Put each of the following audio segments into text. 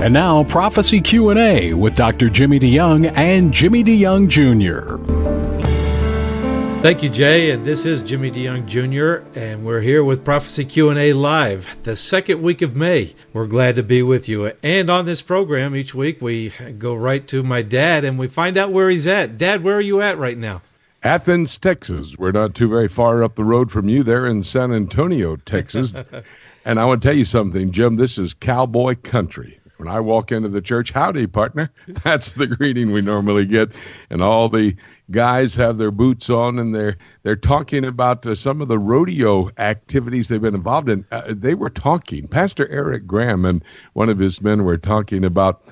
And now, Prophecy Q&A with Dr. Jimmy DeYoung and Jimmy DeYoung Jr. Thank you, Jay, and this is Jimmy DeYoung Jr., and we're here with Prophecy Q&A Live, the second week of May. We're glad to be with you. And on this program, each week, we go right to my dad, and we find out where he's at. Dad, where are you at right now? Athens, Texas. We're not too very far up the road from you there in San Antonio, Texas. And I want to tell you something, Jim, this is cowboy country. When I walk into the church, howdy, partner. That's the greeting we normally get. And all the guys have their boots on, and they're talking about some of the rodeo activities they've been involved in. They were talking. Pastor Eric Graham and one of his men were talking about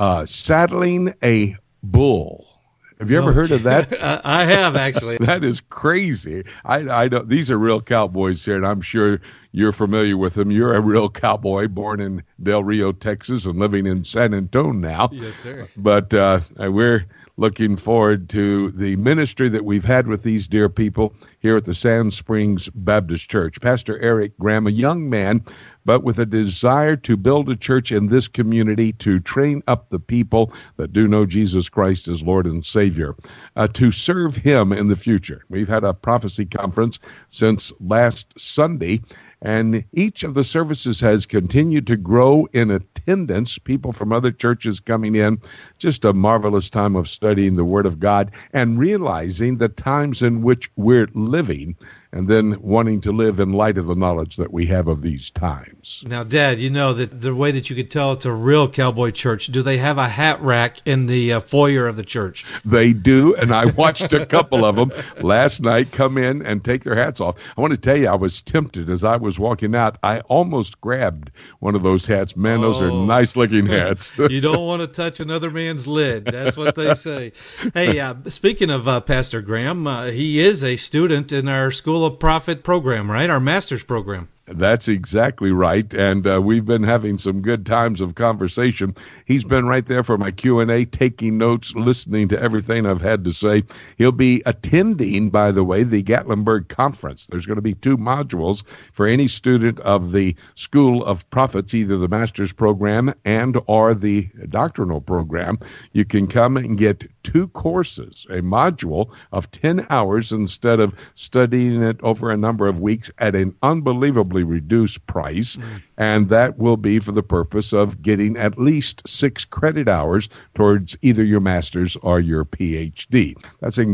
saddling a bull. Have you ever heard of that? I have, actually. That is crazy. I don't. These are real cowboys here, and I'm sure you're familiar with them. You're a real cowboy, born in Del Rio, Texas, and living in San Antonio now. Yes, sir. But we're looking forward to the ministry that we've had with these dear people here at the Sand Springs Baptist Church. Pastor Eric Graham, a young man, but with a desire to build a church in this community to train up the people that do know Jesus Christ as Lord and Savior, to serve him in the future. We've had a prophecy conference since last Sunday, and each of the services has continued to grow in attendance, people from other churches coming in. Just a marvelous time of studying the Word of God and realizing the times in which we're living, and then wanting to live in light of the knowledge that we have of these times. Now, Dad, you know that the way that you could tell it's a real cowboy church, do they have a hat rack in the foyer of the church? They do, and I watched a couple of them last night come in and take their hats off. I want to tell you, I was tempted as I was walking out. I almost grabbed one of those hats. Man, those are nice-looking hats. You don't want to touch another man's lid. That's what they say. Hey, speaking of Pastor Graham, he is a student in our School of Prophet program, right? Our master's program. That's exactly right, and we've been having some good times of conversation. He's been right there for my Q&A, taking notes, listening to everything I've had to say. He'll be attending, by the way, the Gatlinburg Conference. There's going to be 2 modules for any student of the School of Prophets, either the master's program and or the doctrinal program. You can come and get 2 courses, a module of 10 hours instead of studying it over a number of weeks at an unbelievably reduced price, and that will be for the purpose of getting at least 6 credit hours towards either your master's or your PhD. That's in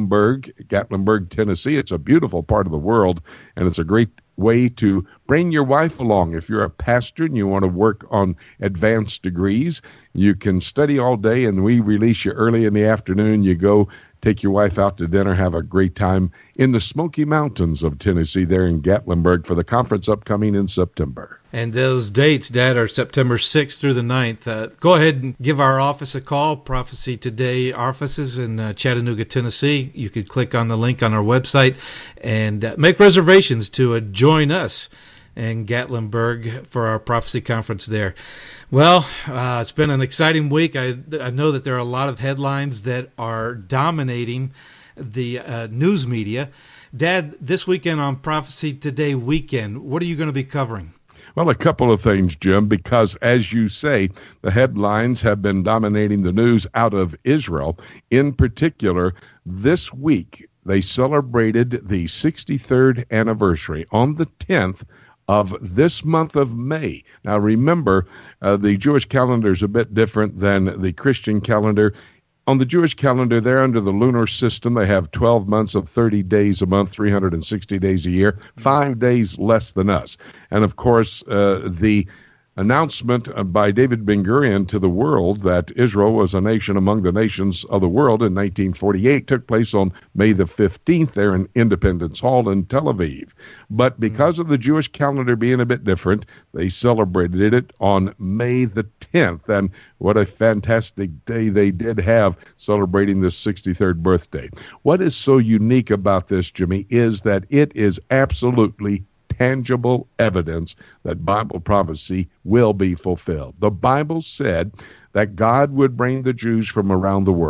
Gatlinburg, Tennessee. It's a beautiful part of the world, and it's a great way to bring your wife along. If you're a pastor and you want to work on advanced degrees, you can study all day, and we release you early in the afternoon. You go take your wife out to dinner, have a great time in the Smoky Mountains of Tennessee there in Gatlinburg for the conference upcoming in September. And those dates, Dad, are September 6th through the 9th. Go ahead and give our office a call, Prophecy Today offices in Chattanooga, Tennessee. You could click on the link on our website and make reservations to join us in Gatlinburg for our prophecy conference there. Well, it's been an exciting week. I know that there are a lot of headlines that are dominating the news media. Dad, this weekend on Prophecy Today weekend, what are you going to be covering? Well, a couple of things, Jim, because as you say, the headlines have been dominating the news out of Israel. In particular, this week, they celebrated the 63rd anniversary on the 10th of this month of May. Now, remember, the Jewish calendar is a bit different than the Christian calendar. On the Jewish calendar, they're under the lunar system. They have 12 months of 30 days a month, 360 days a year, 5 days less than us. And, of course, the announcement by David Ben-Gurion to the world that Israel was a nation among the nations of the world in 1948 took place on May the 15th there in Independence Hall in Tel Aviv. But because of the Jewish calendar being a bit different, they celebrated it on May the 10th. And what a fantastic day they did have celebrating this 63rd birthday. What is so unique about this, Jimmy, is that it is absolutely tangible evidence that Bible prophecy will be fulfilled. The Bible said that God would bring the Jews from around the world.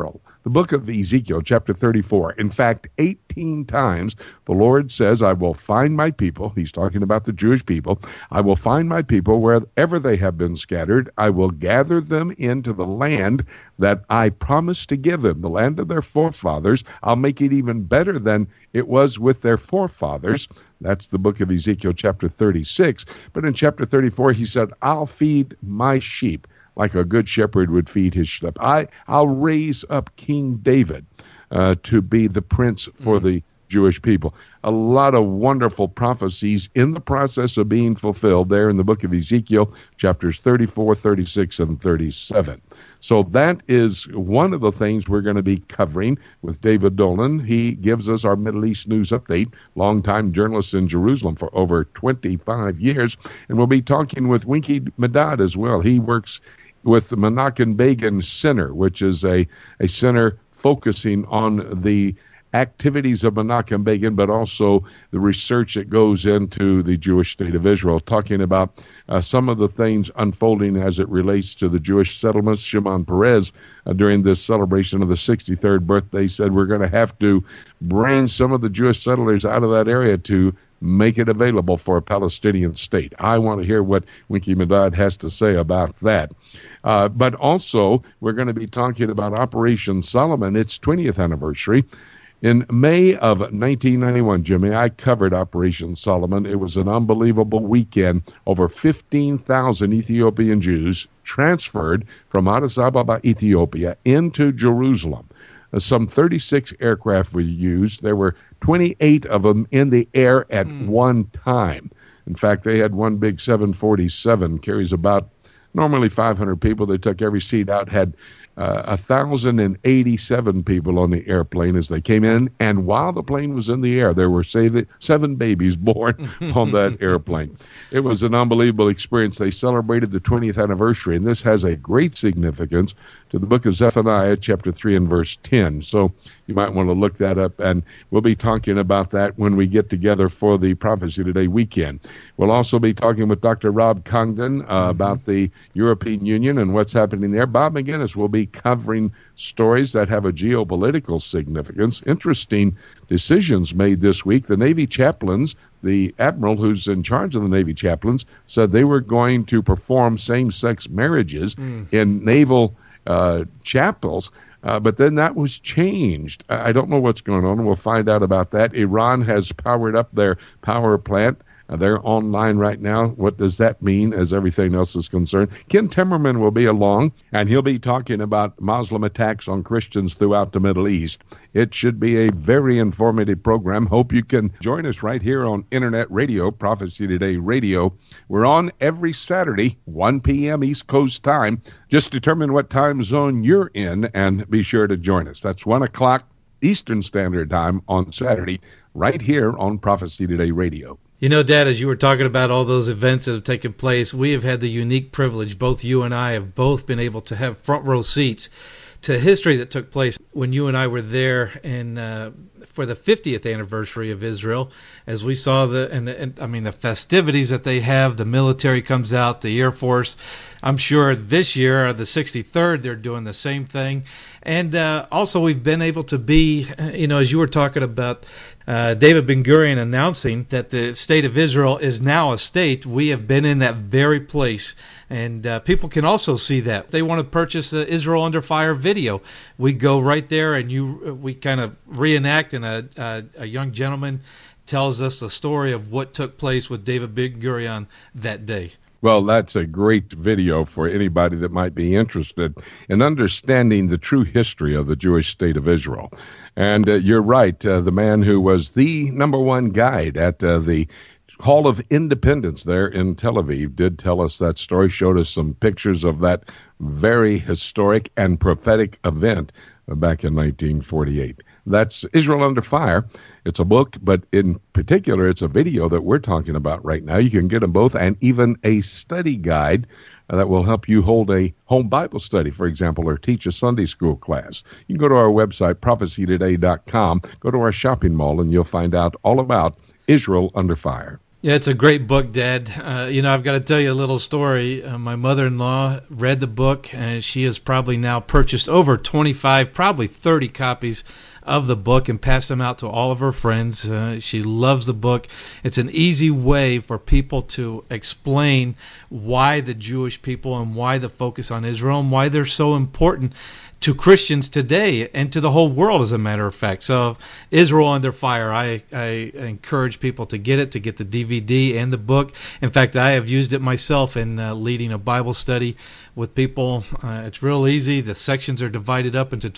the book of Ezekiel, chapter 34. In fact, 18 times the Lord says, I will find my people. He's talking about the Jewish people. I will find my people wherever they have been scattered. I will gather them into the land that I promised to give them, the land of their forefathers. I'll make it even better than it was with their forefathers. That's the book of Ezekiel, chapter 36. But in chapter 34, he said, I'll feed my sheep like a good shepherd would feed his sheep. I'll raise up King David to be the prince for the Jewish people. A lot of wonderful prophecies in the process of being fulfilled there in the book of Ezekiel, chapters 34, 36, and 37. So that is one of the things we're going to be covering with David Dolan. He gives us our Middle East news update, longtime journalist in Jerusalem for over 25 years. And we'll be talking with Winky Medad as well. He works with the Menachem Begin Center, which is a center focusing on the activities of Menachem Begin, but also the research that goes into the Jewish state of Israel, talking about some of the things unfolding as it relates to the Jewish settlements. Shimon Peres, during this celebration of the 63rd birthday, said we're going to have to bring some of the Jewish settlers out of that area to make it available for a Palestinian state. I want to hear what Winky Medad has to say about that. But also, we're going to be talking about Operation Solomon, its 20th anniversary. In May of 1991, Jimmy, I covered Operation Solomon. It was an unbelievable weekend. Over 15,000 Ethiopian Jews transferred from Addis Ababa, Ethiopia, into Jerusalem. Some 36 aircraft were used. There were 28 of them in the air at one time. In fact, they had one big 747, carries about normally 500 people. They took every seat out, had 1,087 people on the airplane as they came in, and while the plane was in the air, there were 7 babies born on that airplane. It was an unbelievable experience. They celebrated the 20th anniversary, and this has a great significance to the book of Zephaniah, chapter 3 and verse 10. So you might want to look that up, and we'll be talking about that when we get together for the Prophecy Today weekend. We'll also be talking with Dr. Rob Congdon about the European Union and what's happening there. Bob McGinnis will be covering stories that have a geopolitical significance. Interesting decisions made this week. The Navy chaplains, the admiral who's in charge of the Navy chaplains, said they were going to perform same-sex marriages in naval chapels, but then that was changed. I don't know what's going on. We'll find out about that. Iran has powered up their power plant. They're online right now. What does that mean as everything else is concerned? Ken Timmerman will be along, and he'll be talking about Muslim attacks on Christians throughout the Middle East. It should be a very informative program. Hope you can join us right here on Internet Radio, Prophecy Today Radio. We're on every Saturday, 1 p.m. East Coast time. Just determine what time zone you're in and be sure to join us. That's 1 o'clock Eastern Standard Time on Saturday, right here on Prophecy Today Radio. You know, Dad, as you were talking about all those events that have taken place, we have had the unique privilege, both you and I have both been able to have front row seats to history that took place when you and I were there for the 50th anniversary of Israel, as we saw the festivities that they have. The military comes out, the Air Force. I'm sure this year, the 63rd, they're doing the same thing. And also we've been able to be, as you were talking about, David Ben-Gurion announcing that the state of Israel is now a state. We have been in that very place, and people can also see that. If they want to purchase the Israel Under Fire video, we go right there, and we kind of reenact, and a young gentleman tells us the story of what took place with David Ben-Gurion that day. Well, that's a great video for anybody that might be interested in understanding the true history of the Jewish state of Israel. And you're right, the man who was the number one guide at the Hall of Independence there in Tel Aviv did tell us that story, showed us some pictures of that very historic and prophetic event back in 1948. That's Israel Under Fire. It's a book, but in particular, it's a video that we're talking about right now. You can get them both, and even a study guide that will help you hold a home Bible study, for example, or teach a Sunday school class. You can go to our website, prophecytoday.com, go to our shopping mall, and you'll find out all about Israel Under Fire. Yeah, it's a great book, Dad. I've got to tell you a little story. My mother-in-law read the book, and she has probably now purchased over 25, probably 30 copies of the book and passed them out to all of her friends. She loves the book. It's an easy way for people to explain why the Jewish people and why the focus on Israel and why they're so important to Christians today and to the whole world, as a matter of fact. So Israel Under Fire, I encourage people to get it, to get the DVD and the book. In fact, I have used it myself in leading a Bible study with people. It's real easy. The sections are divided up into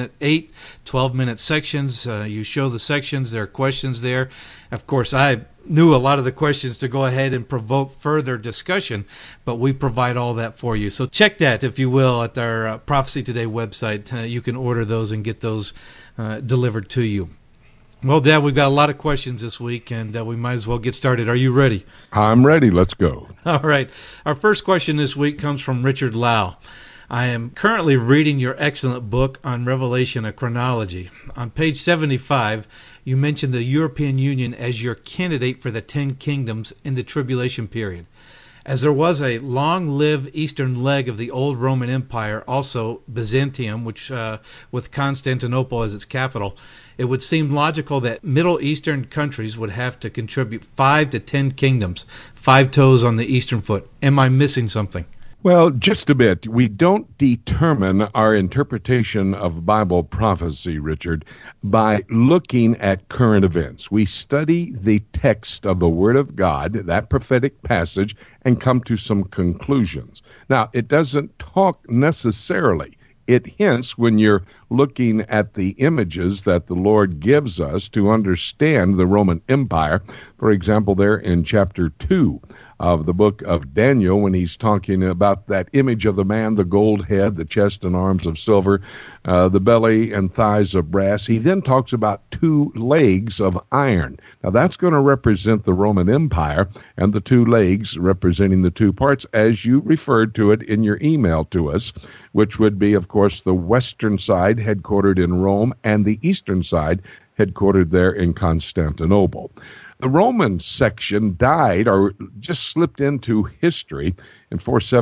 12-minute sections. You show the sections. There are questions there. Of course, I knew a lot of the questions to go ahead and provoke further discussion, but we provide all that for you. So check that, if you will, at our Prophecy Today website. You can order those and get those delivered to you. Well, Dad, we've got a lot of questions this week, and we might as well get started. Are you ready? I'm ready. Let's go. All right. Our first question this week comes from Richard Lau. I am currently reading your excellent book on Revelation, A Chronology. On page 75, you mentioned the European Union as your candidate for the 10 kingdoms in the tribulation period. As there was a long-lived eastern leg of the old Roman Empire, also Byzantium, which with Constantinople as its capital, it would seem logical that Middle Eastern countries would have to contribute 5 to 10 kingdoms, 5 toes on the eastern foot. Am I missing something? Well, just a bit. We don't determine our interpretation of Bible prophecy, Richard, by looking at current events. We study the text of the Word of God, that prophetic passage, and come to some conclusions. Now, it doesn't talk necessarily. It hints when you're looking at the images that the Lord gives us to understand the Roman Empire. For example, there in chapter 2 of the book of Daniel, when he's talking about that image of the man, the gold head, the chest and arms of silver, the belly and thighs of brass. He then talks about 2 legs of iron. Now that's going to represent the Roman Empire, and the 2 legs representing the 2 parts, as you referred to it in your email to us, which would be, of course, the western side headquartered in Rome and the eastern side headquartered there in Constantinople. The Roman section died, or just slipped into history, in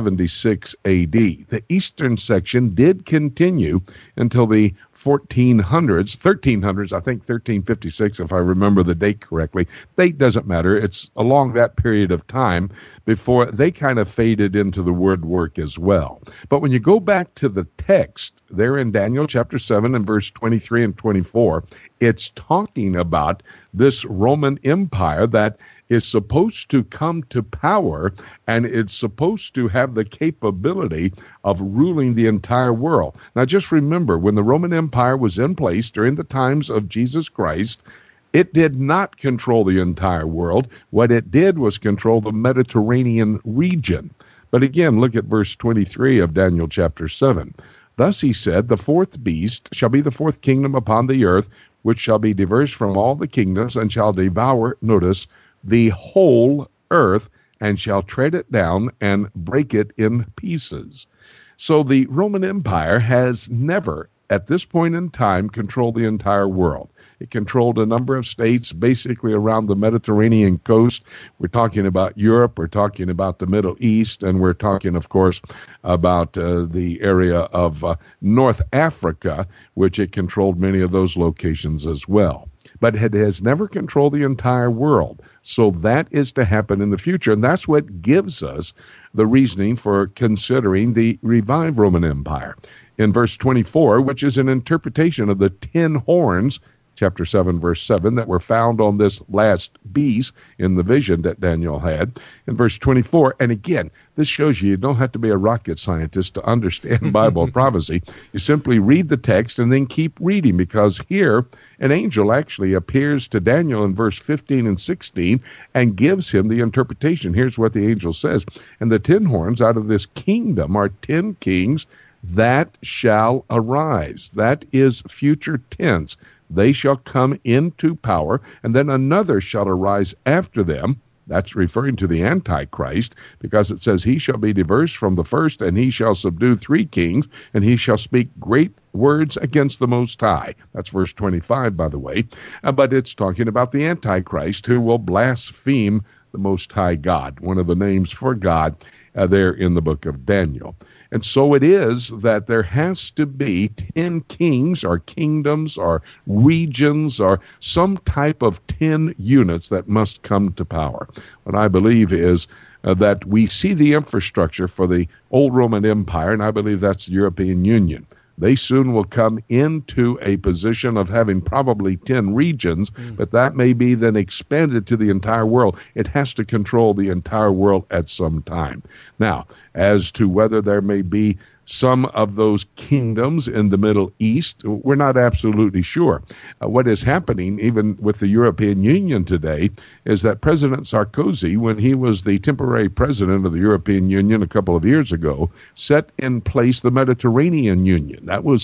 476 AD. The eastern section did continue until the 1300s, I think 1356, if I remember the date correctly. Date doesn't matter. It's along that period of time before they kind of faded into the word work as well. But when you go back to the text there in Daniel chapter 7 and verse 23 and 24, it's talking about this Roman Empire that is supposed to come to power, and it's supposed to have the capability of ruling the entire world. Now, just remember, when the Roman Empire was in place during the times of Jesus Christ, it did not control the entire world. What it did was control the Mediterranean region. But again, look at verse 23 of Daniel chapter 7. Thus he said, the 4th beast shall be the 4th kingdom upon the earth, which shall be diverse from all the kingdoms, and shall devour, notice, the whole earth, and shall tread it down and break it in pieces. So the Roman Empire has never, at this point in time, controlled the entire world. It controlled a number of states basically around the Mediterranean coast. We're talking about Europe, we're talking about the Middle East, and we're talking, of course, about the area of North Africa, which it controlled many of those locations as well. But it has never controlled the entire world. So that is to happen in the future, and that's what gives us the reasoning for considering the revived Roman Empire. In verse 24, which is an interpretation of the 10 horns, chapter 7, verse 7, that were found on this last beast in the vision that Daniel had. In verse 24, and again, this shows you don't have to be a rocket scientist to understand Bible prophecy. You simply read the text and then keep reading, because here an angel actually appears to Daniel in verse 15 and 16 and gives him the interpretation. Here's what the angel says. And the 10 horns out of this kingdom are 10 kings that shall arise. That is future tense. They shall come into power, and then another shall arise after them. That's referring to the Antichrist, because it says, he shall be diverse from the first, and he shall subdue 3 kings, and he shall speak great words against the Most High. That's verse 25, by the way. But it's talking about the Antichrist, who will blaspheme the Most High God, one of the names for God there in the book of Daniel. And so it is that there has to be 10 kings or kingdoms or regions or some type of 10 units that must come to power. What I believe is that we see the infrastructure for the old Roman Empire, and I believe that's the European Union. They soon will come into a position of having probably 10 regions, but that may be then expanded to the entire world. It has to control the entire world at some time. Now, as to whether there may be some of those kingdoms in the Middle East, we're not absolutely sure. What is happening, even with the European Union today, is that President Sarkozy, when he was the temporary president of the European Union a couple of years ago, set in place the Mediterranean Union. That was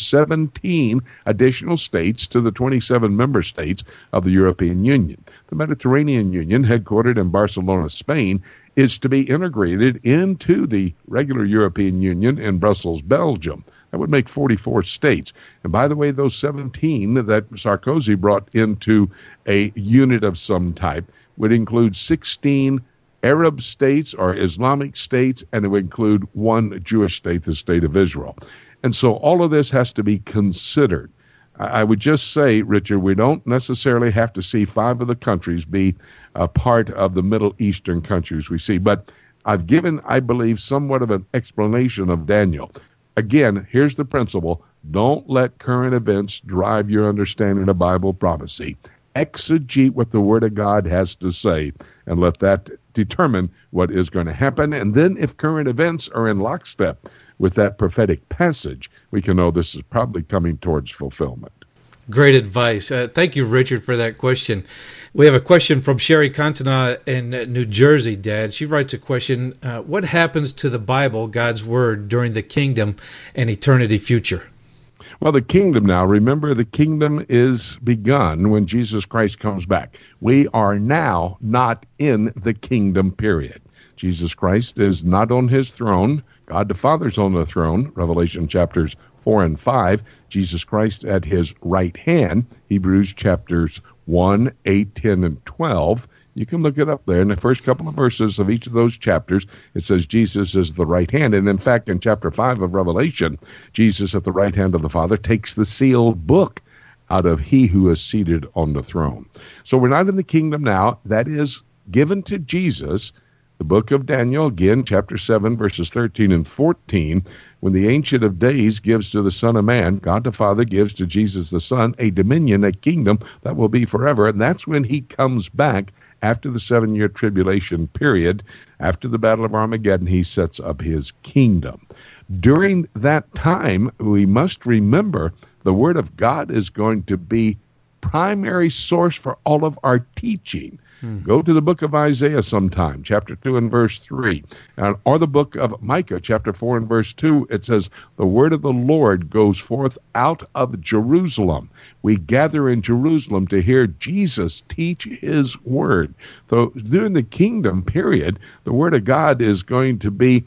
17 additional states to the 27 member states of the European Union. The Mediterranean Union, headquartered in Barcelona, Spain, is to be integrated into the regular European Union in Brussels, Belgium. That would make 44 states. And by the way, those 17 that Sarkozy brought into a unit of some type would include 16 Arab states or Islamic states, and it would include one Jewish state, the state of Israel. And so all of this has to be considered. I would just say, Richard, we don't necessarily have to see 5 of the countries be a part of the Middle Eastern countries we see. But I've given, I believe, somewhat of an explanation of Daniel. Again, here's the principle. Don't let current events drive your understanding of Bible prophecy. Exegete what the Word of God has to say, and let that determine what is going to happen. And then if current events are in lockstep with that prophetic passage, we can know this is probably coming towards fulfillment. Great advice. Thank you, Richard, for that question. We have a question from Sherry Cantona in New Jersey, Dad. She writes a question, what happens to the Bible, God's Word, during the kingdom and eternity future? Well, the kingdom now, remember, the kingdom is begun when Jesus Christ comes back. We are now not in the kingdom period. Jesus Christ is not on his throne. God the Father's on the throne, Revelation chapters 4 and 5. Jesus Christ at his right hand, Hebrews chapters 1, 8, 10, and 12. You can look it up there. In the first couple of verses of each of those chapters, it says Jesus is the right hand. And in fact, in chapter 5 of Revelation, Jesus at the right hand of the Father takes the sealed book out of he who is seated on the throne. So we're not in the kingdom now. That is given to Jesus. The book of Daniel, again, chapter 7, verses 13 and 14, when the Ancient of Days gives to the Son of Man, God the Father gives to Jesus the Son a dominion, a kingdom that will be forever. And that's when he comes back after the 7-year tribulation period. After the Battle of Armageddon, he sets up his kingdom. During that time, we must remember the Word of God is going to be primary source for all of our teaching. Go to the book of Isaiah sometime, chapter 2 and verse 3, or the book of Micah, chapter 4 and verse 2. It says, the word of the Lord goes forth out of Jerusalem. We gather in Jerusalem to hear Jesus teach his word. So during the kingdom period, the word of God is going to be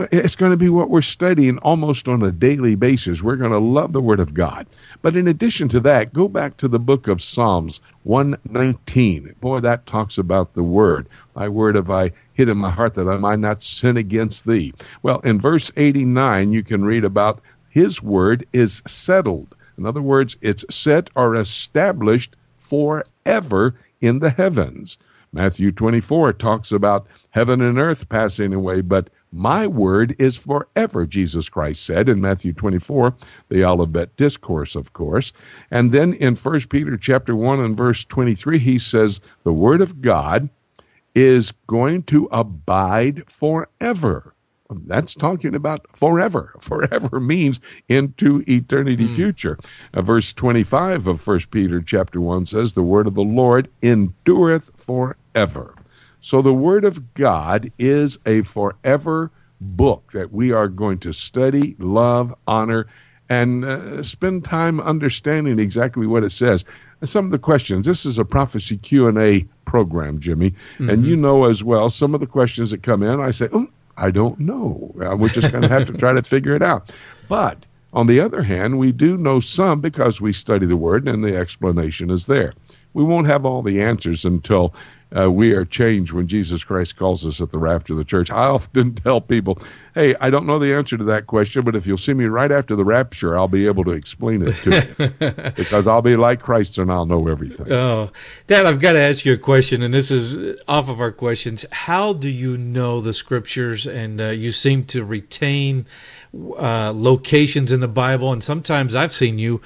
what we're studying almost on a daily basis. We're going to love the Word of God. But in addition to that, go back to the book of Psalms 119. Boy, that talks about the Word. Thy word have I hid in my heart that I might not sin against thee. Well, in verse 89, you can read about his word is settled. In other words, it's set or established forever in the heavens. Matthew 24 talks about heaven and earth passing away, but my word is forever, Jesus Christ said in Matthew 24, the Olivet Discourse, of course. And then in 1 Peter chapter 1 and verse 23, he says, the word of God is going to abide forever. That's talking about forever. Forever means into eternity future. Verse 25 of 1 Peter chapter 1 says, the word of the Lord endureth forever. So the Word of God is a forever book that we are going to study, love, honor, and spend time understanding exactly what it says. Some of the questions, this is a prophecy Q&A program, Jimmy, and you know as well, some of the questions that come in, I say, I don't know. We're just going to have to try to figure it out. But on the other hand, we do know some because we study the Word and the explanation is there. We won't have all the answers until we are changed when Jesus Christ calls us at the rapture of the church. I often tell people, hey, I don't know the answer to that question, but if you'll see me right after the rapture, I'll be able to explain it to you because I'll be like Christ and I'll know everything. Oh, Dad, I've got to ask you a question, and this is off of our questions. How do you know the scriptures? And you seem to retain locations in the Bible, and sometimes I've seen you,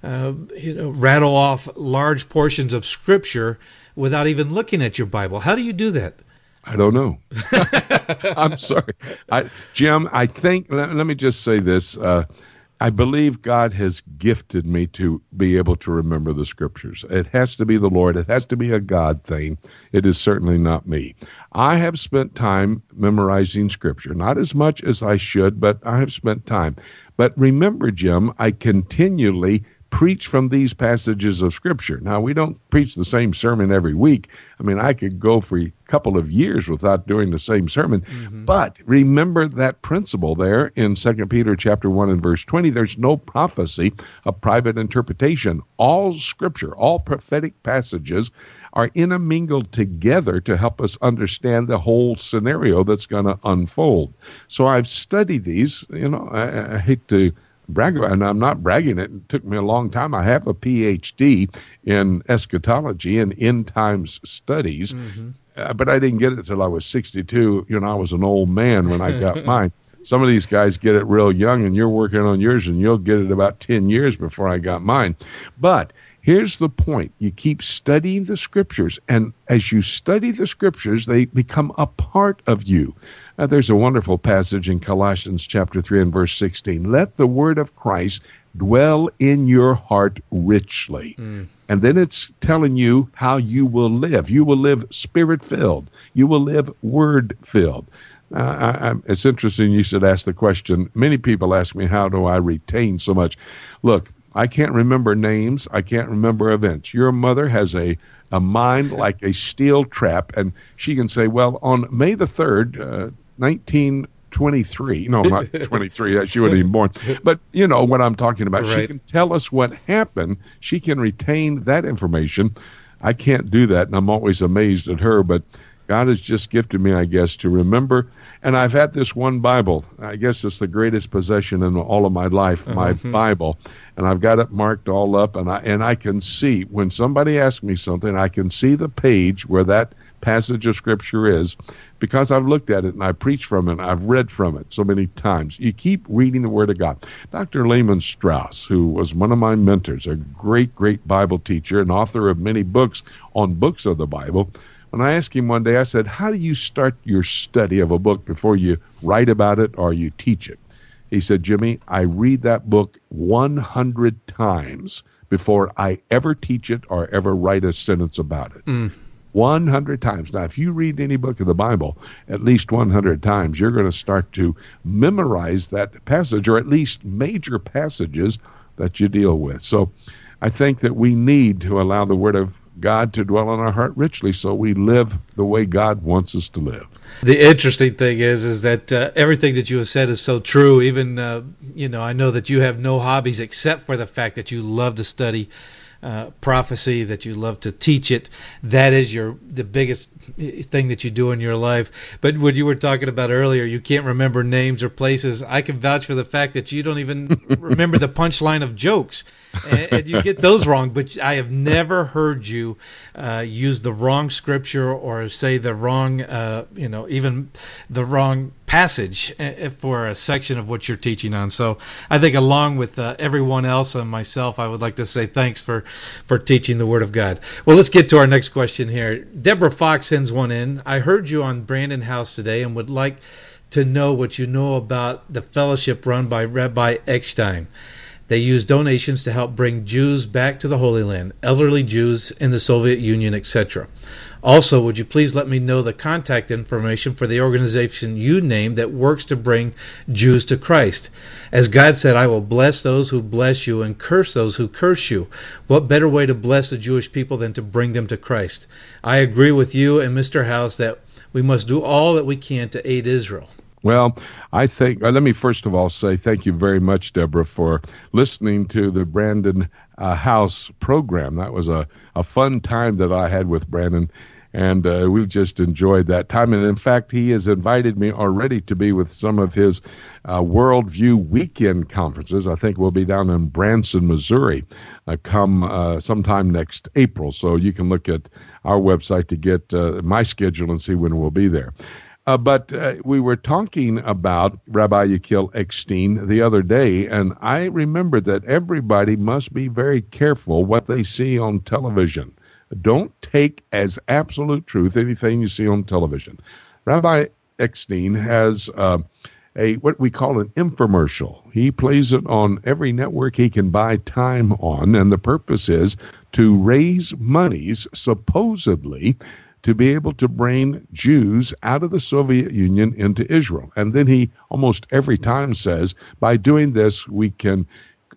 rattle off large portions of scripture without even looking at your Bible. How do you do that? I don't know. I'm sorry. Jim, I think, let me just say this. I believe God has gifted me to be able to remember the scriptures. It has to be the Lord. It has to be a God thing. It is certainly not me. I have spent time memorizing scripture, not as much as I should, but I have spent time. But remember, Jim, I continually preach from these passages of scripture. Now, we don't preach the same sermon every week. I mean, I could go for a couple of years without doing the same sermon. Mm-hmm. But remember that principle there in 2 Peter chapter 1 and verse 20. There's no prophecy of private interpretation. All scripture, all prophetic passages are intermingled together to help us understand the whole scenario that's going to unfold. So I've studied these. I hate to brag about it, and I'm not bragging it. It took me a long time. I have a PhD in eschatology and end times studies, but I didn't get it till I was 62. I was an old man when I got mine. Some of these guys get it real young, and you're working on yours, and you'll get it about 10 years before I got mine. But here's the point. You keep studying the scriptures, and as you study the scriptures, they become a part of you. There's a wonderful passage in Colossians chapter 3 and verse 16. Let the word of Christ dwell in your heart richly. And then it's telling you how you will live. You will live spirit-filled. You will live word-filled. It's interesting you should ask the question. Many people ask me, how do I retain so much? Look, I can't remember names. I can't remember events. Your mother has a mind like a steel trap, and she can say, well, on May the 3rd, 1923, no, not 23, she wasn't even born, but you know what I'm talking about. Right. She can tell us what happened. She can retain that information. I can't do that, and I'm always amazed at her, but God has just gifted me, I guess, to remember. And I've had this one Bible. I guess it's the greatest possession in all of my life, my Bible. And I've got it marked all up, and I can see, when somebody asks me something, I can see the page where that passage of Scripture is, because I've looked at it and I preach from it and I've read from it so many times. You keep reading the Word of God. Dr. Lehman Strauss, who was one of my mentors, a great, great Bible teacher and author of many books on books of the Bible, when I asked him one day, I said, how do you start your study of a book before you write about it or you teach it? He said, Jimmy, I read that book 100 times before I ever teach it or ever write a sentence about it. 100 times. Now, if you read any book of the Bible at least 100 times, you're going to start to memorize that passage, or at least major passages that you deal with. So I think that we need to allow the Word of God to dwell in our heart richly so we live the way God wants us to live. The interesting thing is that everything that you have said is so true. Even, I know that you have no hobbies except for the fact that you love to study prophecy, that you love to teach it. That is the biggest thing that you do in your life. But what you were talking about earlier, you can't remember names or places. I can vouch for the fact that you don't even remember the punchline of jokes, and you get those wrong. But I have never heard you use the wrong scripture or say the wrong, even the wrong passage for a section of what you're teaching on. So I think along with everyone else and myself, I would like to say thanks for teaching the Word of God. Well, let's get to our next question here. Deborah Fox sends one in. I heard you on Brandon House today and would like to know what you know about the fellowship run by Rabbi Eckstein. They use donations to help bring Jews back to the Holy Land, elderly Jews in the Soviet Union, etc. Also, would you please let me know the contact information for the organization you named that works to bring Jews to Christ? As God said, I will bless those who bless you and curse those who curse you. What better way to bless the Jewish people than to bring them to Christ? I agree with you and Mr. House that we must do all that we can to aid Israel. Well, I think, let me first of all say thank you very much, Deborah, for listening to the Brandon House program. That was a fun time that I had with Brandon. And we've just enjoyed that time. And in fact, he has invited me already to be with some of his Worldview weekend conferences. I think we'll be down in Branson, Missouri, come sometime next April. So you can look at our website to get my schedule and see when we'll be there. But we were talking about Rabbi Yechiel Eckstein the other day, and I remembered that everybody must be very careful what they see on television. Don't take as absolute truth anything you see on television. Rabbi Eckstein has what we call an infomercial. He plays it on every network he can buy time on, and the purpose is to raise monies, supposedly, to be able to bring Jews out of the Soviet Union into Israel. And then he almost every time says, by doing this, we can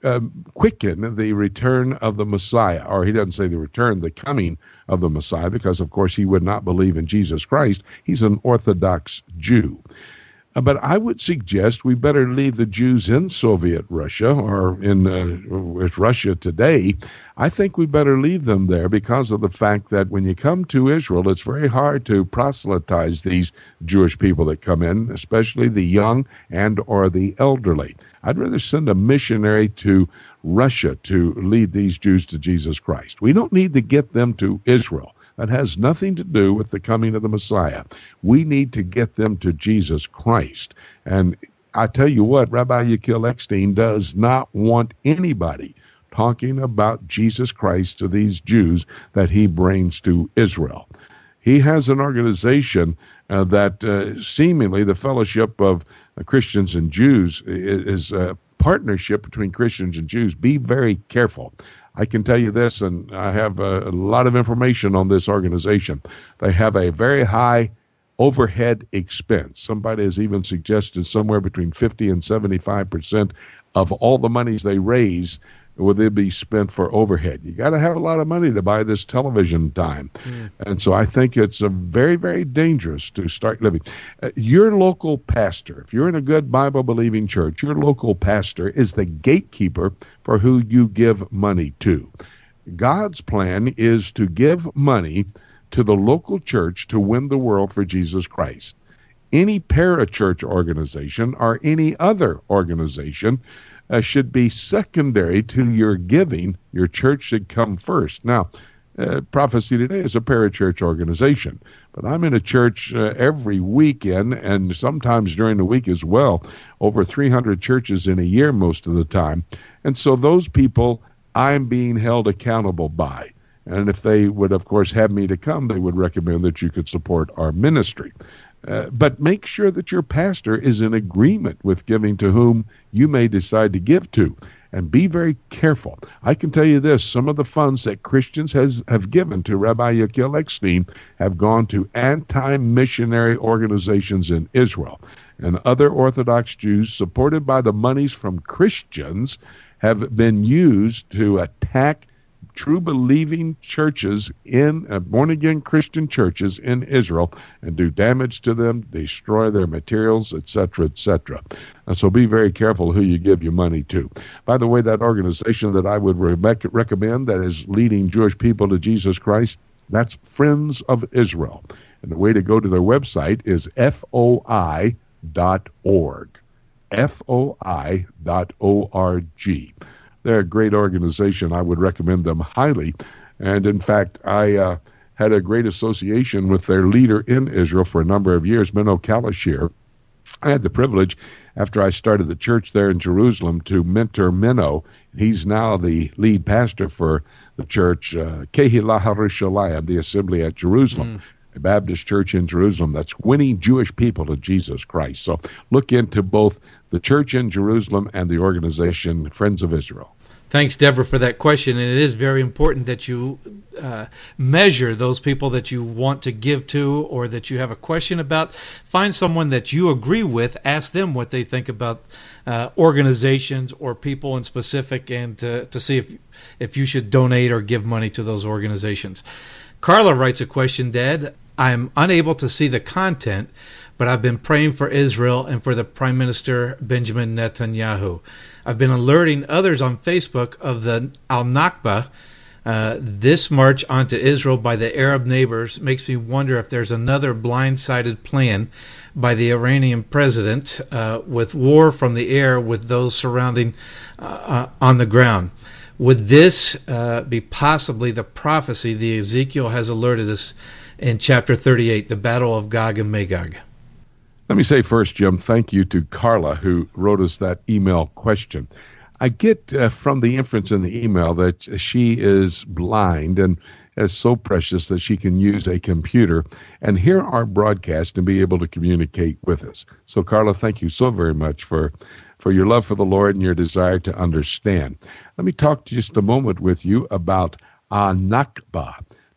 quicken the return of the Messiah. Or he doesn't say the return, the coming of the Messiah, because, of course, he would not believe in Jesus Christ. He's an Orthodox Jew. But I would suggest we better leave the Jews in Soviet Russia or in with Russia today. I think we better leave them there because of the fact that when you come to Israel, it's very hard to proselytize these Jewish people that come in, especially the young and or the elderly. I'd rather send a missionary to Russia to lead these Jews to Jesus Christ. We don't need to get them to Israel. That has nothing to do with the coming of the Messiah. We need to get them to Jesus Christ. And I tell you what, Rabbi Yechiel Eckstein does not want anybody talking about Jesus Christ to these Jews that he brings to Israel. He has an organization that seemingly the Fellowship of Christians and Jews is a partnership between Christians and Jews. Be very careful. I can tell you this, and I have a lot of information on this organization. They have a very high overhead expense. Somebody has even suggested somewhere between 50 and 75% of all the monies they raise will they be spent for overhead. You got to have a lot of money to buy this television time. And so I think it's a very, very dangerous to start living. Your local pastor, if you're in a good Bible-believing church, your local pastor is the gatekeeper for who you give money to. God's plan is to give money to the local church to win the world for Jesus Christ. Any parachurch organization or any other organization should be secondary to your giving. Your church should come first. Now, Prophecy Today is a parachurch organization, but I'm in a church every weekend and sometimes during the week as well, over 300 churches in a year most of the time. And so those people I'm being held accountable by. And if they would, of course, have me to come, they would recommend that you could support our ministry. But make sure that your pastor is in agreement with giving to whom you may decide to give to. And be very careful. I can tell you this, some of the funds that Christians have given to Rabbi Yechiel Eckstein have gone to anti-missionary organizations in Israel. And other Orthodox Jews, supported by the monies from Christians, have been used to attack true believing churches in born-again Christian churches in Israel and do damage to them, destroy their materials, etc., etc. So be very careful who you give your money to. By the way, that organization that I would recommend that is leading Jewish people to Jesus Christ, that's Friends of Israel. And the way to go to their website is foi.org. foi.org. They're a great organization. I would recommend them highly. And in fact, I had a great association with their leader in Israel for a number of years, Menno Kalashir. I had the privilege, after I started the church there in Jerusalem, to mentor Menno. He's now the lead pastor for the church, Kehilah HaYerushalayim, the assembly at Jerusalem, a Baptist church in Jerusalem that's winning Jewish people to Jesus Christ. So look into both the church in Jerusalem and the organization Friends of Israel. Thanks, Deborah, for that question. And it is very important that you measure those people that you want to give to or that you have a question about. Find someone that you agree with. Ask them what they think about organizations or people in specific, and to see if you should donate or give money to those organizations. Carla writes a question, Dad. I'm unable to see the content, but I've been praying for Israel and for the Prime Minister Benjamin Netanyahu. I've been alerting others on Facebook of the Al-Nakba This march onto Israel by the Arab neighbors makes me wonder if there's another blindsided plan by the Iranian president with war from the air with those surrounding on the ground. Would this be possibly the prophecy the Ezekiel has alerted us in chapter 38, the battle of Gog and Magog? Let me say first, Jim, thank you to Carla who wrote us that email question. I get from the inference in the email that she is blind and is so precious that she can use a computer and hear our broadcast and be able to communicate with us. So, Carla, thank you so very much for your love for the Lord and your desire to understand. Let me talk just a moment with you about Nakba.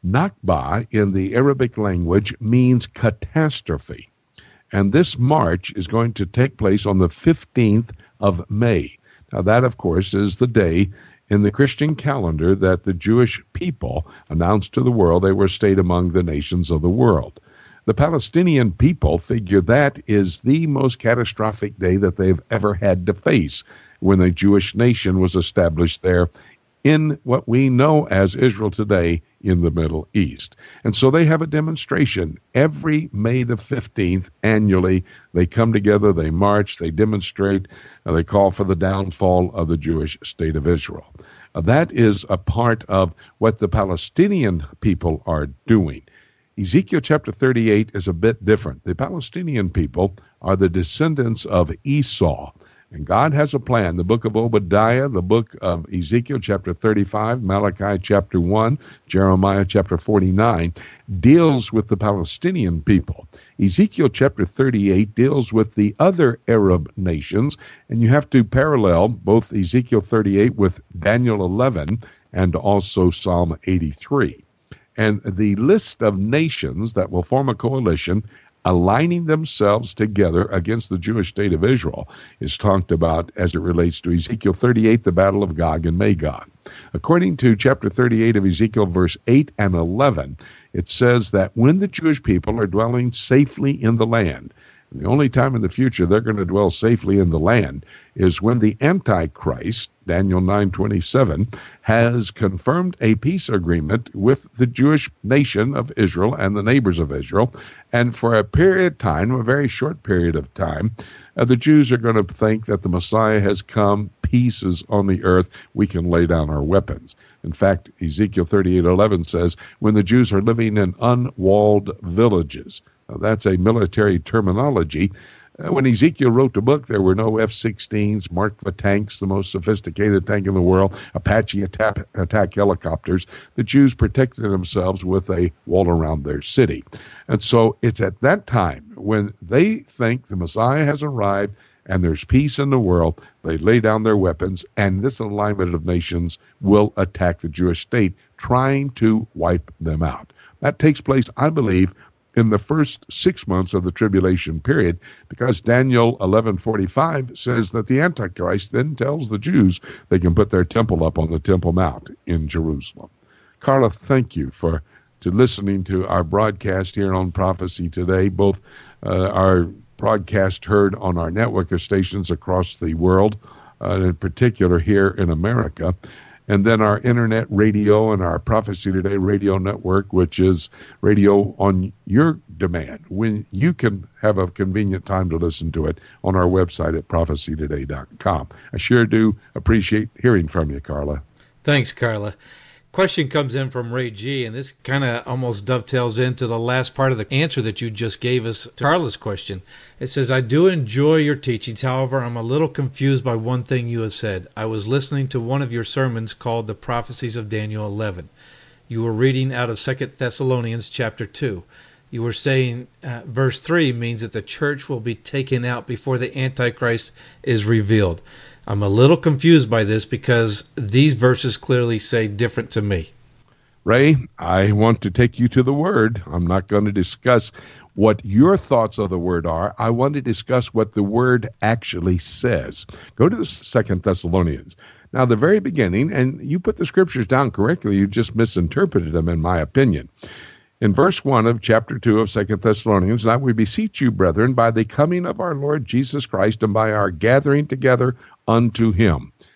Nakba in the Arabic language means catastrophe. And this march is going to take place on the 15th of May. Now, that, of course, is the day in the Christian calendar that the Jewish people announced to the world they were a state among the nations of the world. The Palestinian people figure that is the most catastrophic day that they've ever had to face when the Jewish nation was established there in what we know as Israel today in the Middle East. And so they have a demonstration every May the 15th annually. They come together, they march, they demonstrate, they call for the downfall of the Jewish state of Israel. That is a part of what the Palestinian people are doing. Ezekiel chapter 38 is a bit different. The Palestinian people are the descendants of Esau. And God has a plan. The book of Obadiah, the book of Ezekiel chapter 35, Malachi chapter 1, Jeremiah chapter 49, deals with the Palestinian people. Ezekiel chapter 38 deals with the other Arab nations, and you have to parallel both Ezekiel 38 with Daniel 11 and also Psalm 83. And the list of nations that will form a coalition aligning themselves together against the Jewish state of Israel is talked about as it relates to Ezekiel 38, the battle of Gog and Magog. According to chapter 38 of Ezekiel, verse 8 and 11, it says that when the Jewish people are dwelling safely in the land, and the only time in the future they're going to dwell safely in the land is when the Antichrist, Daniel 9:27, has confirmed a peace agreement with the Jewish nation of Israel and the neighbors of Israel. And for a period of time, a very short period of time, the Jews are going to think that the Messiah has come, peace is on the earth, we can lay down our weapons. In fact, Ezekiel 38:11 says, when the Jews are living in unwalled villages. Now, that's a military terminology. When Ezekiel wrote the book, there were no F-16s, Mark V tanks, the most sophisticated tank in the world, Apache attack helicopters. The Jews protected themselves with a wall around their city. And so it's at that time when they think the Messiah has arrived and there's peace in the world, they lay down their weapons, and this alignment of nations will attack the Jewish state, trying to wipe them out. That takes place, I believe, in the first 6 months of the tribulation period, because Daniel 11:45 says that the Antichrist then tells the Jews they can put their temple up on the Temple Mount in Jerusalem. Carla, thank you for listening to our broadcast here on Prophecy Today, both our broadcast heard on our network of stations across the world, in particular here in America, and then our internet radio and our Prophecy Today radio network, which is radio on your demand, when you can have a convenient time to listen to it on our website at prophecytoday.com. I sure do appreciate hearing from you, Carla. Thanks, Carla. Question comes in from Ray G, and this kind of almost dovetails into the last part of the answer that you just gave us to Carla's question. It says, I do enjoy your teachings. However, I'm a little confused by one thing you have said. I was listening to one of your sermons called The Prophecies of Daniel 11. You were reading out of 2 Thessalonians chapter 2. You were saying verse 3 means that the church will be taken out before the Antichrist is revealed. I'm a little confused by this because these verses clearly say different to me. Ray, I want to take you to the Word. I'm not going to discuss what your thoughts of the Word are. I want to discuss what the Word actually says. Go to the 2 Thessalonians. Now, the very beginning, and you put the scriptures down correctly, you just misinterpreted them, in my opinion. In verse 1 of chapter 2 of 2 Thessalonians, now we beseech you, brethren, by the coming of our Lord Jesus Christ and by our gathering together unto him.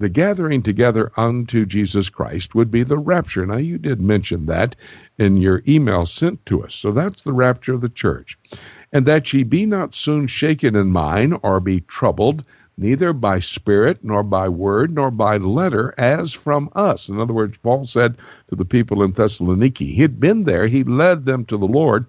the gathering together unto Jesus Christ would be the rapture. Now, you did mention that in your email sent to us. So that's the rapture of the church. And that ye be not soon shaken in mind, or be troubled, neither by spirit, nor by word, nor by letter, as from us. In other words, Paul said to the people in Thessaloniki, he had been there, he led them to the Lord.